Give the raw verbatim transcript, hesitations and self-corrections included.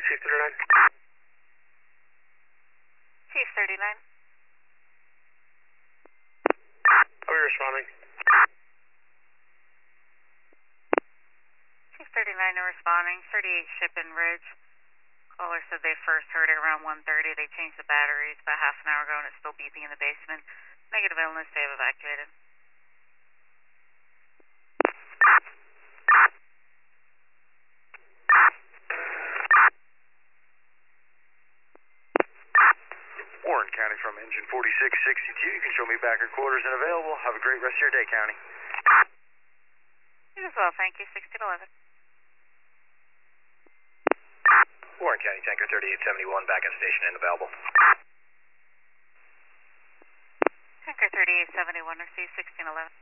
Chief thirty-nine. Chief thirty-nine. How are you responding? Chief thirty-nine are responding. thirty-eight Shipping Ridge. Caller said they first heard it around one thirty. They changed the batteries about half an hour ago and it's still beeping in the basement. Negative illness, they have evacuated. Warren County from engine forty-six sixty-two. You can show me back your quarters and available. Have a great rest of your day, County. You as well, thank you. sixteen eleven. Warren County Tanker thirty-eight seventy-one, back on station and available. Tanker thirty-eight seventy-one, receive sixteen eleven.